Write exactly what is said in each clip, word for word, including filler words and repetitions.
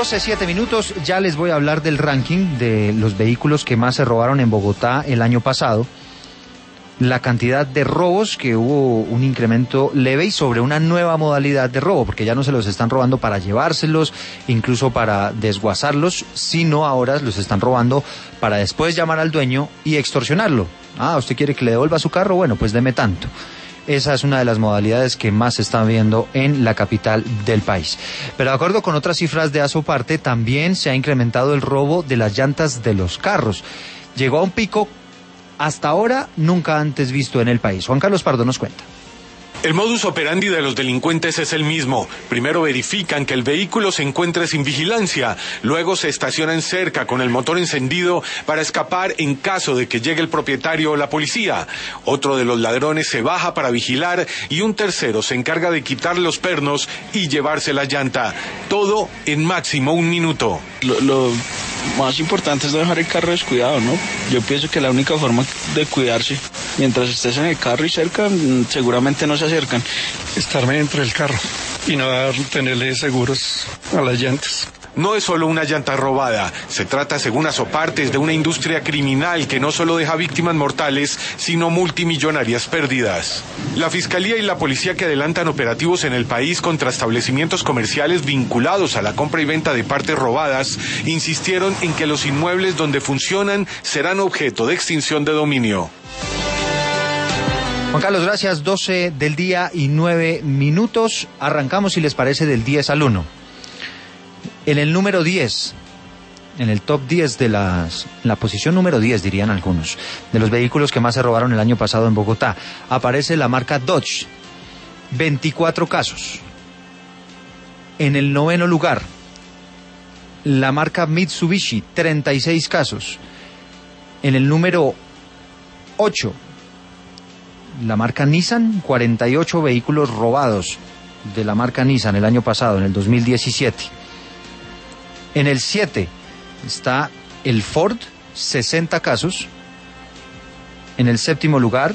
doce, siete minutos, ya les voy a hablar del ranking de los vehículos que más se robaron en Bogotá el año pasado. La cantidad de robos, que hubo un incremento leve y sobre una nueva modalidad de robo, porque ya no se los están robando para llevárselos, incluso para desguazarlos, sino ahora los están robando para después llamar al dueño y extorsionarlo. Ah, ¿usted quiere que le devuelva su carro? Bueno, pues deme tanto. Esa es una de las modalidades que más se están viendo en la capital del país. Pero de acuerdo con otras cifras de Asoparte, también se ha incrementado el robo de las llantas de los carros. Llegó a un pico hasta ahora nunca antes visto en el país. Juan Carlos Pardo nos cuenta. El modus operandi de los delincuentes es el mismo. Primero verifican que el vehículo se encuentre sin vigilancia, luego se estacionan cerca con el motor encendido para escapar en caso de que llegue el propietario o la policía. Otro de los ladrones se baja para vigilar y un tercero se encarga de quitar los pernos y llevarse la llanta. Todo en máximo un minuto. Lo, lo más importante es no dejar el carro descuidado, ¿no? Yo pienso que la única forma de cuidarse, mientras estés en el carro y cerca, seguramente no se acercan. Estarme dentro del carro y no dar, tenerle seguros a las llantas. No es solo una llanta robada, se trata, según Asopartes, de una industria criminal que no solo deja víctimas mortales, sino multimillonarias pérdidas. La Fiscalía y la Policía, que adelantan operativos en el país contra establecimientos comerciales vinculados a la compra y venta de partes robadas, insistieron en que los inmuebles donde funcionan serán objeto de extinción de dominio. Juan Carlos, gracias. doce del día y nueve minutos. Arrancamos, si les parece, del diez al uno. En el número diez, en el top diez de las, en la posición número diez, dirían algunos, de los vehículos que más se robaron el año pasado en Bogotá, aparece la marca Dodge, veinticuatro casos. En el noveno lugar, la marca Mitsubishi, treinta y seis casos. En el número ocho, la marca Nissan, cuarenta y ocho vehículos robados de la marca Nissan el año pasado, en el dos mil diecisiete. En el siete está el Ford, sesenta casos. En el séptimo lugar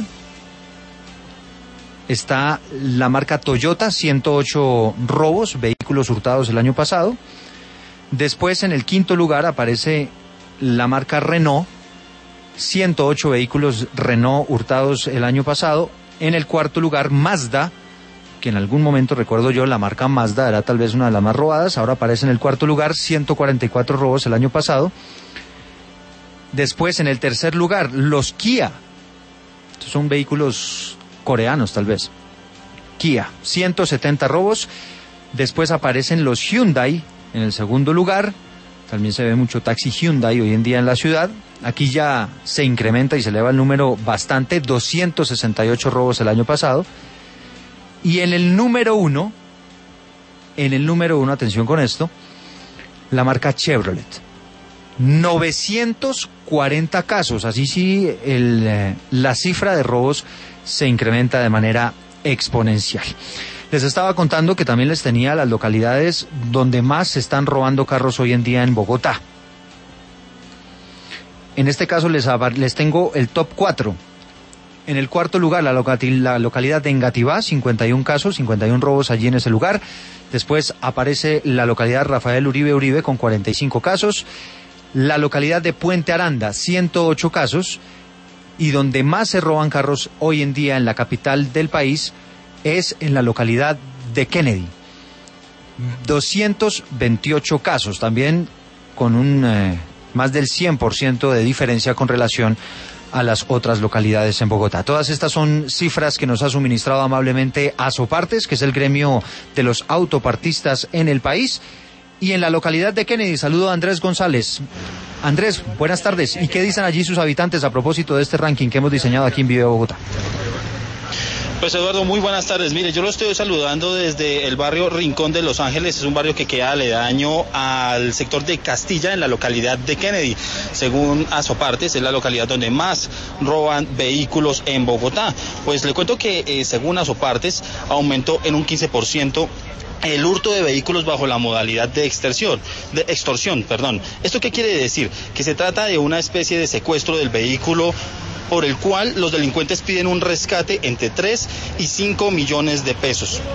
está la marca Toyota, ciento ocho robos, vehículos hurtados el año pasado. Después, en el quinto lugar, aparece la marca Renault, ciento ocho vehículos Renault hurtados el año pasado. En el cuarto lugar, Mazda, que en algún momento, recuerdo yo, la marca Mazda era tal vez una de las más robadas, ahora aparece en el cuarto lugar, ciento cuarenta y cuatro robos el año pasado. Después, en el tercer lugar, los Kia, estos son vehículos coreanos tal vez, Kia, ciento setenta robos. Después aparecen los Hyundai en el segundo lugar, también se ve mucho taxi Hyundai hoy en día en la ciudad. Aquí ya se incrementa y se eleva el número bastante, doscientos sesenta y ocho robos el año pasado. Y en el número uno, en el número uno, atención con esto, la marca Chevrolet, novecientos cuarenta casos, así sí el, eh, la cifra de robos se incrementa de manera exponencial. Les estaba contando que también les tenía las localidades donde más se están robando carros hoy en día en Bogotá. En este caso les, les tengo el top cuatro. En el cuarto lugar, la, loca la localidad de Engativá, cincuenta y uno casos, cincuenta y uno robos allí en ese lugar. Después aparece la localidad Rafael Uribe Uribe con cuarenta y cinco casos. La localidad de Puente Aranda, ciento ocho casos. Y donde más se roban carros hoy en día en la capital del país es en la localidad de Kennedy. doscientos veintiocho casos, también con un eh, más del cien por ciento de diferencia con relación a las otras localidades en Bogotá. Todas estas son cifras que nos ha suministrado amablemente Asopartes, que es el gremio de los autopartistas en el país. Y en la localidad de Kennedy, saludo a Andrés González. Andrés, buenas tardes. ¿Y qué dicen allí sus habitantes a propósito de este ranking que hemos diseñado aquí en Vive Bogotá? Pues Eduardo, muy buenas tardes. Mire, yo lo estoy saludando desde el barrio Rincón de Los Ángeles. Es un barrio que queda aledaño al sector de Castilla, en la localidad de Kennedy. Según Asopartes, es la localidad donde más roban vehículos en Bogotá. Pues le cuento que eh, según Asopartes aumentó en un quince por ciento el hurto de vehículos bajo la modalidad de extorsión, de extorsión, perdón. ¿Esto qué quiere decir? Que se trata de una especie de secuestro del vehículo por el cual los delincuentes piden un rescate entre tres y cinco millones de pesos.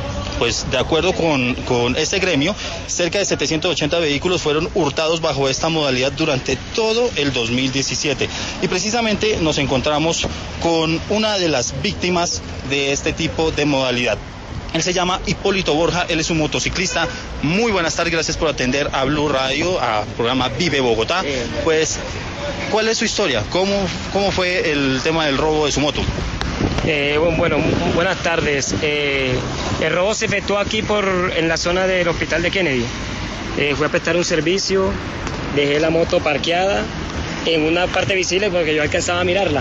pues de acuerdo con, con este gremio, cerca de setecientos ochenta vehículos fueron hurtados bajo esta modalidad durante todo el dos mil diecisiete. Y precisamente nos encontramos con una de las víctimas de este tipo de modalidad. Él se llama Hipólito Borja, él es un motociclista. Muy buenas tardes, gracias por atender a Blue Radio, al programa Vive Bogotá. Pues, ¿cuál es su historia? ¿Cómo, cómo fue el tema del robo de su moto? Eh, bueno, buenas tardes. Eh, el robo se efectuó aquí por en la zona del hospital de Kennedy. Eh, fui a prestar un servicio, dejé la moto parqueada en una parte visible porque yo alcanzaba a mirarla.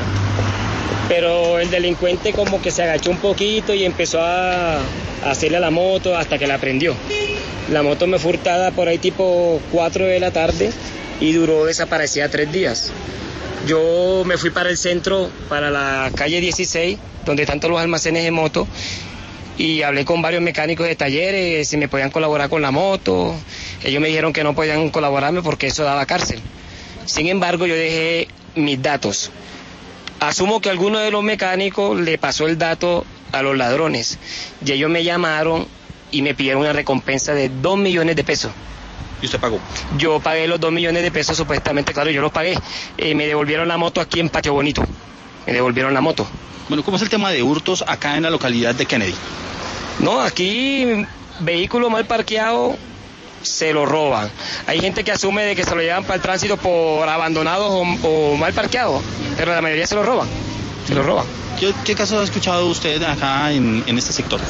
Pero el delincuente como que se agachó un poquito y empezó a, a hacerle a la moto hasta que la prendió. La moto me fue hurtada por ahí tipo cuatro de la tarde y duró desaparecida tres días. Yo me fui para el centro, para la calle dieciséis, donde están todos los almacenes de moto, y hablé con varios mecánicos de talleres si me podían colaborar con la moto. Ellos me dijeron que no podían colaborarme porque eso daba cárcel. Sin embargo, yo dejé mis datos. Asumo que alguno de los mecánicos le pasó el dato a los ladrones y ellos me llamaron y me pidieron una recompensa de dos millones de pesos. ¿Y usted pagó? Yo pagué los dos millones de pesos supuestamente, claro, yo los pagué. Eh, me devolvieron la moto aquí en Patio Bonito. Me devolvieron la moto. Bueno, ¿cómo es el tema de hurtos acá en la localidad de Kennedy? No, aquí vehículo mal parqueado se lo roban. Hay gente que asume de que se lo llevan para el tránsito por abandonados o, o mal parqueados, pero la mayoría se lo roban, se lo roban. ¿Qué, qué casos ha escuchado usted acá en, en este sector?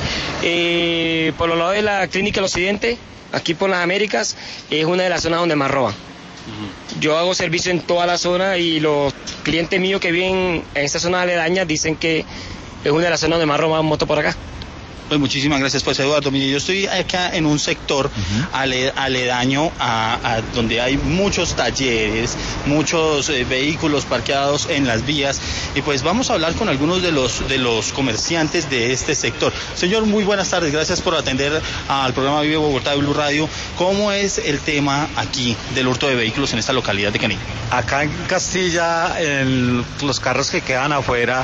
Eh, por los lados de la Clínica del Occidente, aquí por las Américas, es una de las zonas donde más roban. Uh-huh. Yo hago servicio en toda la zona y los clientes míos que viven en esta zona aledaña dicen que es una de las zonas donde más roban moto por acá. Pues muchísimas gracias, pues Eduardo. Mire, yo estoy acá en un sector uh-huh. ale, aledaño a, a donde hay muchos talleres, muchos eh, vehículos parqueados en las vías, y pues vamos a hablar con algunos de los de los comerciantes de este sector. Señor, muy buenas tardes, gracias por atender al programa Vive Bogotá de Blue Radio. ¿Cómo es el tema aquí del hurto de vehículos en esta localidad de Kennedy? Acá en Castilla, en los carros que quedan afuera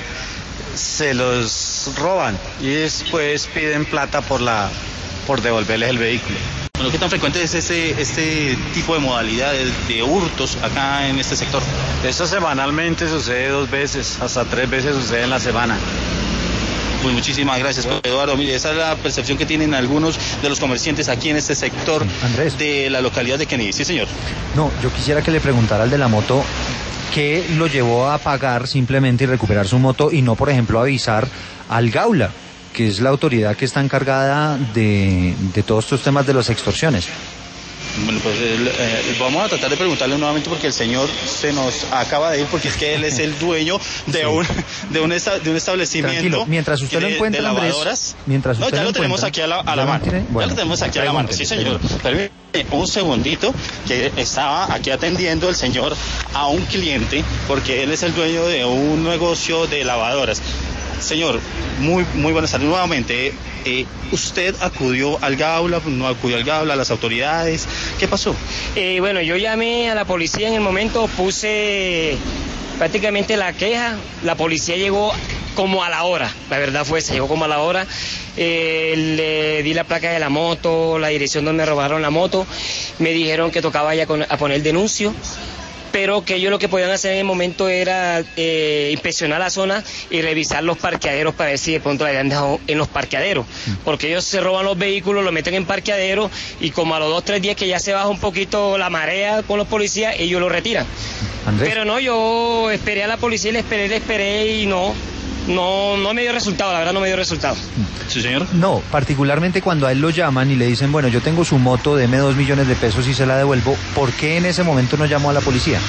se los roban y después piden plata por la por devolverles el vehículo. Bueno, ¿qué tan frecuente es este, este tipo de modalidades de hurtos acá en este sector? Esto semanalmente sucede dos veces, hasta tres veces sucede en la semana. Pues muchísimas gracias, Eduardo. Mire, esa es la percepción que tienen algunos de los comerciantes aquí en este sector Andrés. de la localidad de Kennedy. Sí, señor. No, yo quisiera que le preguntara al de la moto qué lo llevó a pagar simplemente y recuperar su moto y no, por ejemplo, avisar al Gaula, que es la autoridad que está encargada de, de todos estos temas de las extorsiones. Bueno, pues eh, vamos a tratar de preguntarle nuevamente porque el señor se nos acaba de ir, porque es que él es el dueño de sí. un de un, esta, de un establecimiento. Tranquilo, mientras usted de, lo encuentra, de lavadoras. Andrés, mientras usted no, ya lo, lo tenemos encuentra, aquí a la, a la mano. Bueno, ya lo tenemos aquí a la mano, sí, señor. Permítame un segundito, que estaba aquí atendiendo el señor a un cliente, porque él es el dueño de un negocio de lavadoras. Señor, muy muy buenas tardes nuevamente. Eh, ¿Usted acudió al Gaula, no acudió al Gaula, a las autoridades? ¿Qué pasó? Eh, bueno, yo llamé a la policía en el momento, puse prácticamente la queja. La policía llegó como a la hora, la verdad fue esa, llegó como a la hora. Eh, le di la placa de la moto, la dirección donde me robaron la moto. Me dijeron que tocaba ya con, a poner denuncio, pero que ellos lo que podían hacer en el momento era eh, inspeccionar la zona y revisar los parqueaderos para ver si de pronto la habían dejado en los parqueaderos, porque ellos se roban los vehículos, los meten en parqueaderos y como a los dos, tres días que ya se baja un poquito la marea con los policías, ellos lo retiran. Andrés. Pero no, yo esperé a la policía, le esperé, le esperé y no, no, no me dio resultado, la verdad no me dio resultado. ¿Sí, señor? No, particularmente cuando a él lo llaman y le dicen, bueno, yo tengo su moto, deme dos millones de pesos y se la devuelvo, ¿por qué en ese momento no llamó a la policía?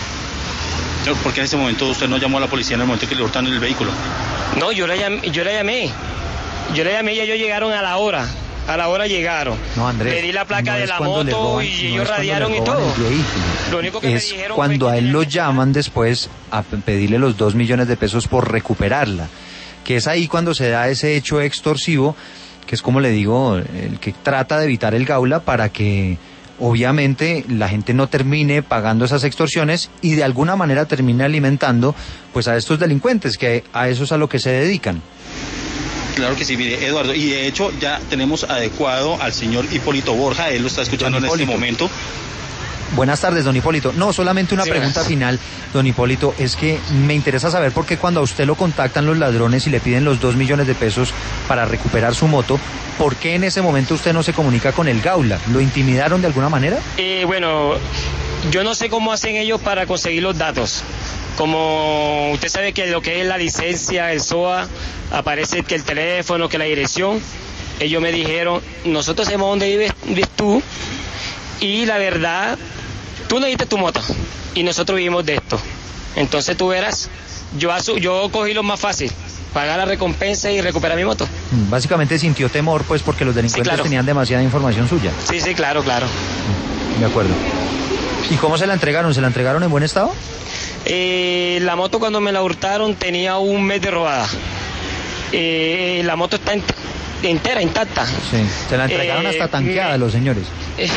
¿Por qué en ese momento usted no llamó a la policía en el momento que le hurtaron el vehículo? No, yo la llamé, yo la llamé, yo la llamé y ellos llegaron a la hora. A la hora llegaron. No, Andrés, le di la placa no de la moto roban, y ellos no radiaron y todo. Lo único que es me dijeron cuando a él lo llaman después a pedirle los dos millones de pesos por recuperarla. Que es ahí cuando se da ese hecho extorsivo, que es como le digo, el que trata de evitar el Gaula para que obviamente la gente no termine pagando esas extorsiones y de alguna manera termine alimentando pues a estos delincuentes, que a eso es a lo que se dedican. Claro que sí, mire, Eduardo, y de hecho ya tenemos adecuado al señor Hipólito Borja, él lo está escuchando en este momento. Buenas tardes, don Hipólito. No, solamente una sí, pregunta gracias. final, don Hipólito, es que me interesa saber por qué cuando a usted lo contactan los ladrones y le piden los dos millones de pesos para recuperar su moto, ¿por qué en ese momento usted no se comunica con el Gaula? ¿Lo intimidaron de alguna manera? Eh, bueno, yo no sé cómo hacen ellos para conseguir los datos. Como usted sabe que lo que es la licencia, el S O A, aparece que el teléfono, que la dirección. Ellos me dijeron, nosotros sabemos dónde vives, vives tú, y la verdad, tú no diste tu moto, y nosotros vivimos de esto. Entonces tú verás, yo, asu- yo cogí lo más fácil, pagar la recompensa y recuperar mi moto. Básicamente sintió temor, pues, porque los delincuentes sí, claro. tenían demasiada información suya. Sí, sí, claro, claro. De acuerdo. ¿Y cómo se la entregaron? ¿Se la entregaron en buen estado? Eh, la moto cuando me la hurtaron tenía un mes de robada. Eh, la moto está ent- entera, intacta. Sí, se la entregaron eh, hasta tanqueada me... los señores.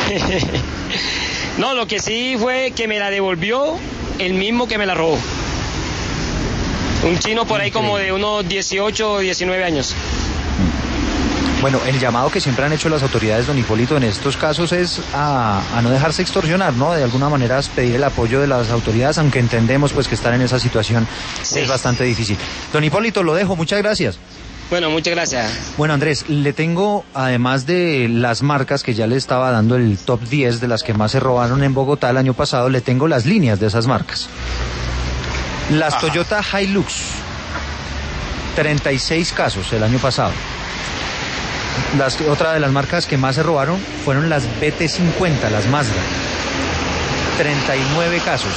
No, lo que sí fue que me la devolvió el mismo que me la robó. Un chino por ahí como de unos dieciocho o diecinueve años. Bueno, el llamado que siempre han hecho las autoridades, don Hipólito, en estos casos es a, a no dejarse extorsionar, ¿no? De alguna manera es pedir el apoyo de las autoridades, aunque entendemos pues que estar en esa situación sí. es bastante difícil. Don Hipólito, lo dejo, muchas gracias. Bueno, muchas gracias. Bueno, Andrés, le tengo, además de las marcas que ya le estaba dando el top diez de las que más se robaron en Bogotá el año pasado, le tengo las líneas de esas marcas. Las Ajá. Toyota Hilux, treinta y seis casos el año pasado. Las, otra de las marcas que más se robaron fueron las B T cincuenta, las Mazda, treinta y nueve casos.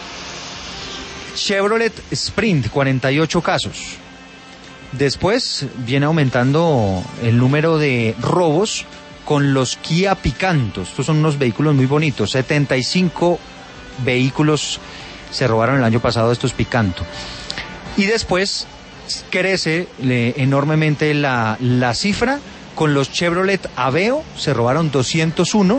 Chevrolet Sprint, cuarenta y ocho casos. Después viene aumentando el número de robos con los Kia Picanto. Estos son unos vehículos muy bonitos, setenta y cinco vehículos se robaron el año pasado estos Picanto. Y después crece eh, enormemente la, la cifra. Con los Chevrolet Aveo se robaron doscientos uno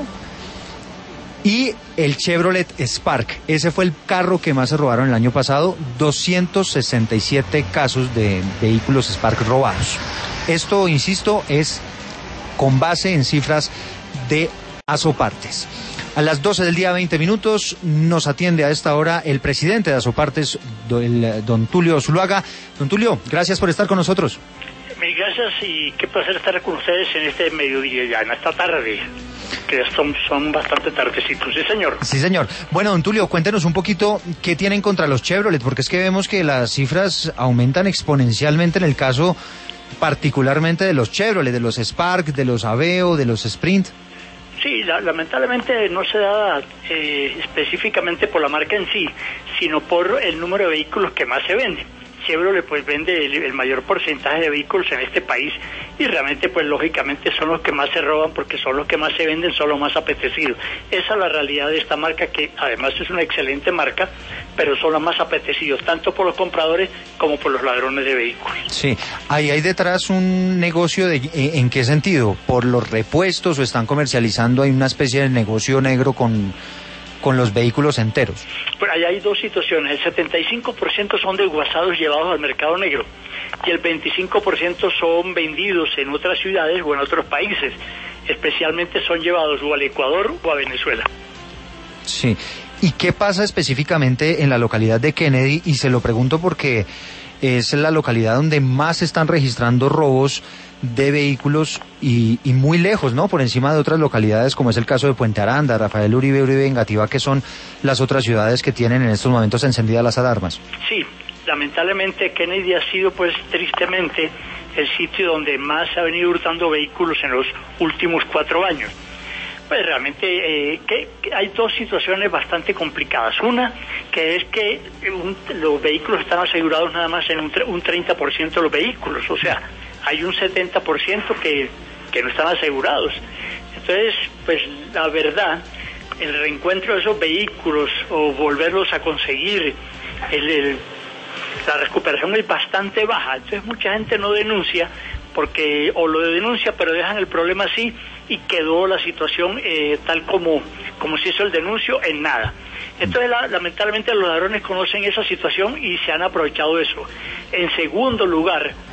y el Chevrolet Spark, ese fue el carro que más se robaron el año pasado, doscientos sesenta y siete casos de vehículos Spark robados. Esto, insisto, es con base en cifras de Asopartes. A las doce del día, veinte minutos, nos atiende a esta hora el presidente de Asopartes, don Tulio Zuluaga. Don Tulio, gracias por estar con nosotros. Mil gracias y qué placer estar con ustedes en este mediodía ya, en esta tarde, que son, son bastante tardecitos. Sí, señor. Sí, señor. Bueno, don Tulio, cuéntenos un poquito qué tienen contra los Chevrolet, porque es que vemos que las cifras aumentan exponencialmente en el caso particularmente de los Chevrolet, de los Spark, de los Aveo, de los Sprint. Sí, la, lamentablemente no se da eh, específicamente por la marca en sí, sino por el número de vehículos que más se venden. Chevrolet pues vende el, el mayor porcentaje de vehículos en este país y realmente pues lógicamente son los que más se roban porque son los que más se venden, son los más apetecidos. Esa es la realidad de esta marca, que además es una excelente marca, pero son los más apetecidos tanto por los compradores como por los ladrones de vehículos. Sí, ahí hay detrás un negocio de ¿en qué sentido? ¿Por los repuestos o están comercializando? Hay una especie de negocio negro con... con los vehículos enteros. Bueno, ahí hay dos situaciones. El setenta y cinco por ciento son desguazados llevados al mercado negro y el veinticinco por ciento son vendidos en otras ciudades o en otros países. Especialmente son llevados o al Ecuador o a Venezuela. Sí. ¿Y qué pasa específicamente en la localidad de Kennedy? Y se lo pregunto porque es la localidad donde más se están registrando robos de vehículos y, y muy lejos, ¿no? Por encima de otras localidades como es el caso de Puente Aranda, Rafael Uribe, Uribe, Engativá, que son las otras ciudades que tienen en estos momentos encendidas las alarmas. Sí, lamentablemente Kennedy ha sido pues tristemente el sitio donde más se ha venido hurtando vehículos en los últimos cuatro años. Pues realmente eh, que, que hay dos situaciones bastante complicadas. Una, que es que un, los vehículos están asegurados nada más en un, un treinta por ciento de los vehículos, o sea, hay un setenta por ciento que, que no están asegurados. Entonces, pues la verdad, el reencuentro de esos vehículos o volverlos a conseguir, el, el, la recuperación es bastante baja. Entonces mucha gente no denuncia porque o lo denuncia pero dejan el problema así y quedó la situación eh, tal como, como se hizo el denuncio en nada. Entonces la, lamentablemente los ladrones conocen esa situación y se han aprovechado de eso. En segundo lugar,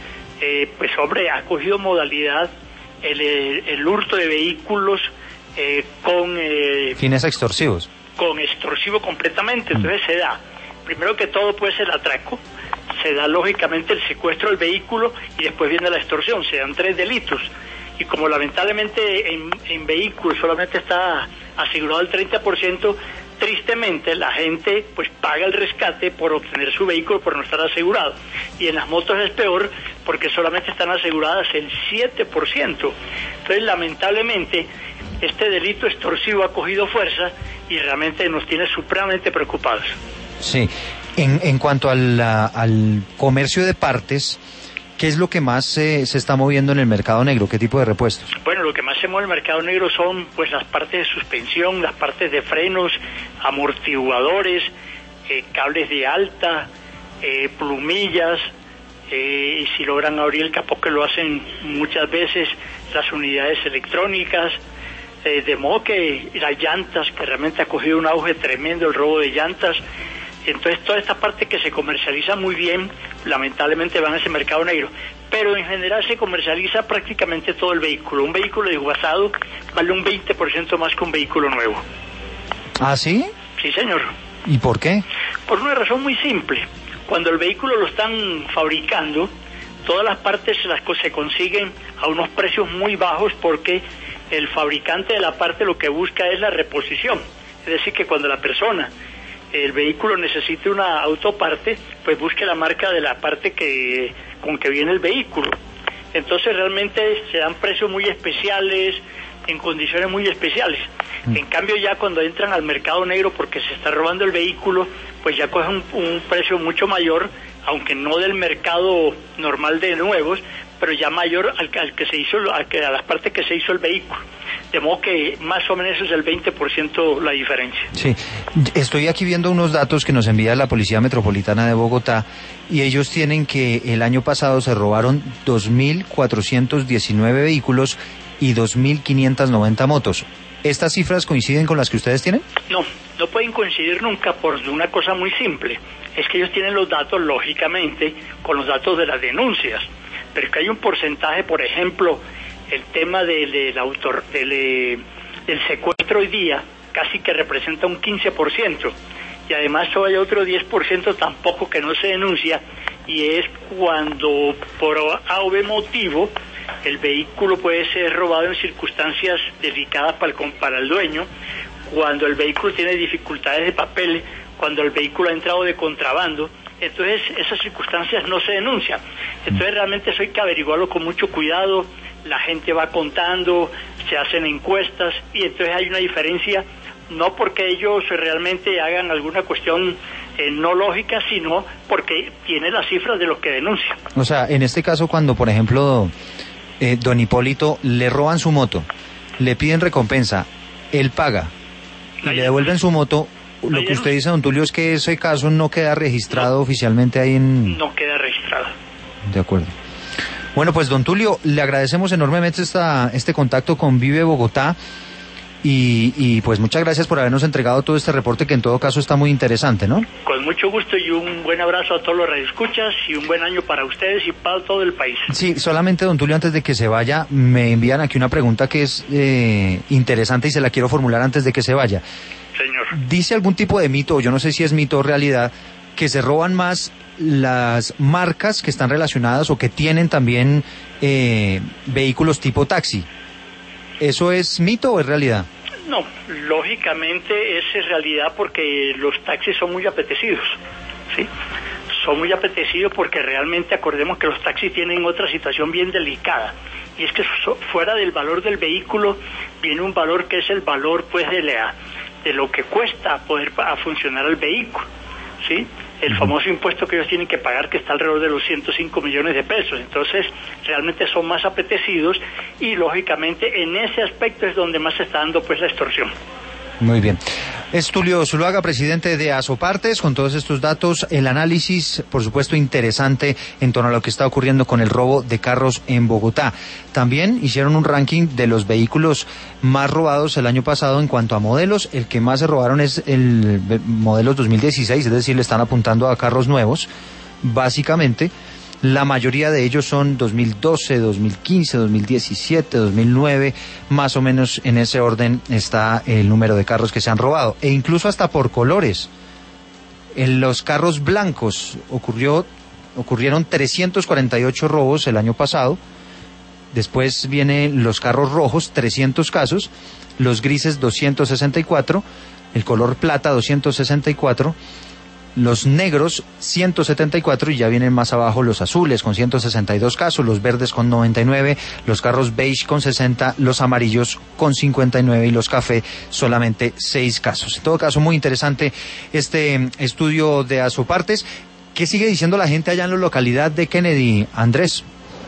eh, pues hombre, ha cogido modalidad el, el, el hurto de vehículos eh, con... Eh, fines extorsivos. Con extorsivo completamente, entonces mm. se da, primero que todo puede ser el atraco, se da lógicamente el secuestro del vehículo y después viene la extorsión, se dan tres delitos. Y como lamentablemente en, en vehículos solamente está asegurado el treinta por ciento, tristemente la gente pues paga el rescate por obtener su vehículo por no estar asegurado. Y en las motos es peor porque solamente están aseguradas el siete por ciento. Entonces lamentablemente este delito extorsivo ha cogido fuerza y realmente nos tiene supremamente preocupados. Sí, en, en cuanto al, al comercio de partes, ¿qué es lo que más eh, se está moviendo en el mercado negro? ¿Qué tipo de repuestos? Bueno, lo que más se mueve en el mercado negro son pues las partes de suspensión, las partes de frenos, amortiguadores, eh, cables de alta, eh, plumillas, eh, y si logran abrir el capó, que lo hacen muchas veces, las unidades electrónicas, eh, de modo que las llantas, que realmente ha cogido un auge tremendo el robo de llantas. Entonces toda esta parte que se comercializa muy bien, lamentablemente van a ese mercado negro, pero en general se comercializa prácticamente todo el vehículo. Un vehículo desguazado vale un veinte por ciento más que un vehículo nuevo. ¿Ah, sí? Sí, señor. ¿Y por qué? Por una razón muy simple. Cuando el vehículo lo están fabricando, todas las partes las se consiguen a unos precios muy bajos porque el fabricante de la parte lo que busca es la reposición. Es decir, que cuando la persona, el vehículo necesite una autoparte, pues busque la marca de la parte que con que viene el vehículo. Entonces realmente se dan precios muy especiales, en condiciones muy especiales. Mm. En cambio ya cuando entran al mercado negro porque se está robando el vehículo, pues ya cogen un, un precio mucho mayor, aunque no del mercado normal de nuevos, pero ya mayor al, al que se hizo, al que, a las partes que se hizo el vehículo. De modo que más o menos es el veinte por ciento la diferencia. Sí, estoy aquí viendo unos datos que nos envía la Policía Metropolitana de Bogotá y ellos tienen que el año pasado se robaron dos mil cuatrocientos diecinueve vehículos y dos mil quinientas noventa motos. ¿Estas cifras coinciden con las que ustedes tienen? No, no pueden coincidir nunca por una cosa muy simple. Es que ellos tienen los datos, lógicamente, con los datos de las denuncias. Pero que hay un porcentaje, por ejemplo, el tema del, del, autor, del, del secuestro hoy día, casi que representa un quince por ciento. Y además hay otro diez por ciento tampoco que no se denuncia, y es cuando por A o B motivo el vehículo puede ser robado en circunstancias delicadas para el, para el dueño, cuando el vehículo tiene dificultades de papel, cuando el vehículo ha entrado de contrabando. Entonces esas circunstancias no se denuncian. Entonces realmente eso hay que averiguarlo con mucho cuidado. La gente va contando, se hacen encuestas y entonces hay una diferencia, no porque ellos realmente hagan alguna cuestión eh, no lógica, sino porque tiene las cifras de los que denuncian. O sea, en este caso cuando por ejemplo eh, don Hipólito le roban su moto, le piden recompensa, él paga y le devuelven su moto, lo que usted dice, don Tulio, es que ese caso no queda registrado no, oficialmente ahí en... No queda registrado. De acuerdo. Bueno, pues don Tulio, le agradecemos enormemente esta, este contacto con Vive Bogotá y, y pues muchas gracias por habernos entregado todo este reporte que en todo caso está muy interesante, ¿no? Con mucho gusto y un buen abrazo a todos los radioescuchas y un buen año para ustedes y para todo el país. Sí, solamente don Tulio, antes de que se vaya, me envían aquí una pregunta que es eh, interesante y se la quiero formular antes de que se vaya. Señor. ¿Dice algún tipo de mito, o yo no sé si es mito o realidad, que se roban más las marcas que están relacionadas o que tienen también eh, vehículos tipo taxi? ¿Eso es mito o es realidad? No, lógicamente es realidad porque los taxis son muy apetecidos, ¿sí? Son muy apetecidos porque realmente acordemos que los taxis tienen otra situación bien delicada. Y es que fuera del valor del vehículo viene un valor que es el valor pues de la... de lo que cuesta poder a funcionar el vehículo, ¿sí? El famoso impuesto que ellos tienen que pagar, que está alrededor de los ciento cinco millones de pesos. Entonces, realmente son más apetecidos y, lógicamente, en ese aspecto es donde más se está dando pues la extorsión. Muy bien. Es Tulio Zuluaga, presidente de Asopartes, con todos estos datos, el análisis, por supuesto, interesante en torno a lo que está ocurriendo con el robo de carros en Bogotá. También hicieron un ranking de los vehículos más robados el año pasado en cuanto a modelos. El que más se robaron es el modelo dos mil dieciséis, es decir, le están apuntando a carros nuevos, básicamente. La mayoría de ellos son dos mil doce, dos mil quince, dos mil diecisiete, dos mil nueve, más o menos en ese orden está el número de carros que se han robado, e incluso hasta por colores. En los carros blancos ocurrió, ocurrieron trescientos cuarenta y ocho robos el año pasado. Después vienen los carros rojos, trescientos casos, los grises doscientos sesenta y cuatro, el color plata doscientos sesenta y cuatro, los negros ciento setenta y cuatro, y ya vienen más abajo los azules con ciento sesenta y dos casos, los verdes con noventa y nueve, los carros beige con sesenta, los amarillos con cincuenta y nueve y los café solamente seis casos. En todo caso, muy interesante este estudio de Asopartes. ¿Qué sigue diciendo la gente allá en la localidad de Kennedy, Andrés?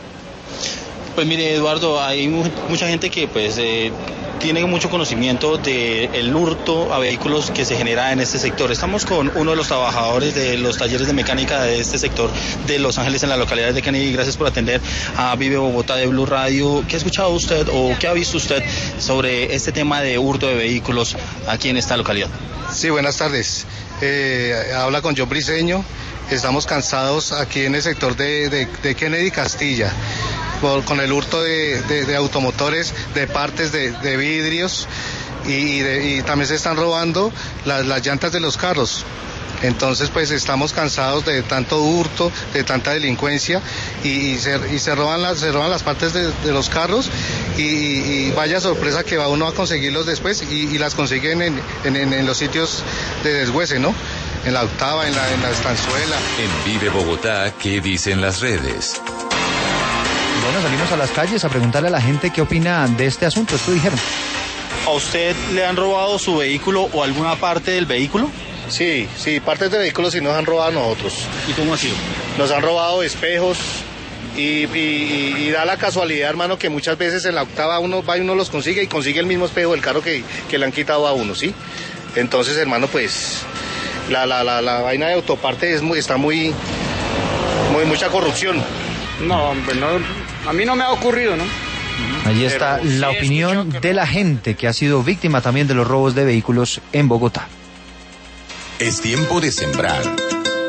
Pues mire, Eduardo, hay mu- mucha gente que pues eh, tiene mucho conocimiento del hurto a vehículos que se genera en este sector. Estamos con uno de los trabajadores de los talleres de mecánica de este sector de Los Ángeles, en la localidad de Kennedy. Gracias por atender a Vive Bogotá de Blue Radio. ¿Qué ha escuchado usted o qué ha visto usted sobre este tema de hurto de vehículos aquí en esta localidad? Sí, buenas tardes. Eh, habla con John Briceño. Estamos cansados aquí en el sector de, de, de Kennedy Castilla por, con el hurto de, de, de automotores, de partes de, de vidrios y, y, de, y también se están robando las, las llantas de los carros. Entonces pues estamos cansados de tanto hurto, de tanta delincuencia y, y, se, y se roban las se roban las partes de, de los carros y, y, y vaya sorpresa que va uno a conseguirlos después y, y las consiguen en, en, en los sitios de deshuese, ¿no? En la Octava, en la, en la Estanzuela. En Vive Bogotá, ¿qué dicen las redes? Bueno, salimos a las calles a preguntarle a la gente qué opina de este asunto. Esto dijeron. ¿A usted le han robado su vehículo o alguna parte del vehículo? Sí, sí, partes de vehículos sí nos han robado a nosotros. ¿Y cómo ha sido? Nos han robado espejos y, y, y da la casualidad, hermano, que muchas veces en la Octava uno va y uno los consigue y consigue el mismo espejo del carro que, que le han quitado a uno, ¿sí? Entonces, hermano, pues la, la, la, la vaina de autoparte es muy, está muy, muy, mucha corrupción. No, hombre, no, a mí no me ha ocurrido, ¿no? Allí está Pero la sí opinión escucho que- de la gente que ha sido víctima también de los robos de vehículos en Bogotá. Es tiempo de sembrar,